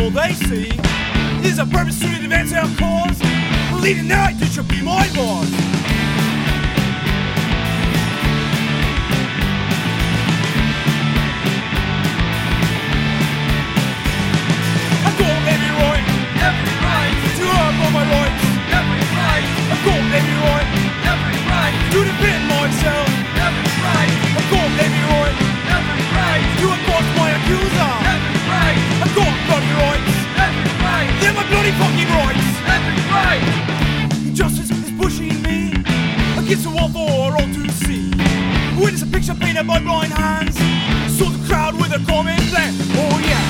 all they see is a purpose to advance our cause. Leading night, you should be my boss. I got every right to earn all my rights. I got every right to defend myself. I got every right to oppose my accuser. I got bloody rights. They're my bloody fucking rights. Justice is pushing me against the wall for all to see. Witness a picture painted by blind hands. Saw the crowd with a common plan. Oh yeah.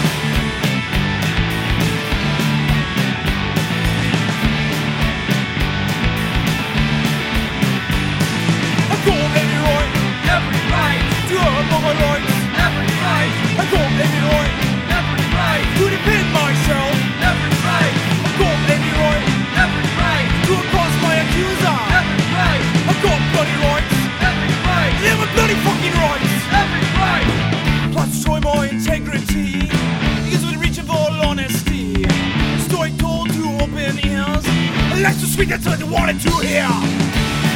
I got every right to earn all my rights. I got every right to defend myself. I got every right to oppose my accuser. I got bloody rights. Yeah, my bloody fucking rights. Plus destroy my integrity because we're reaching for all honesty. Story told to open ears. Let's just speak that's what they wanted to hear.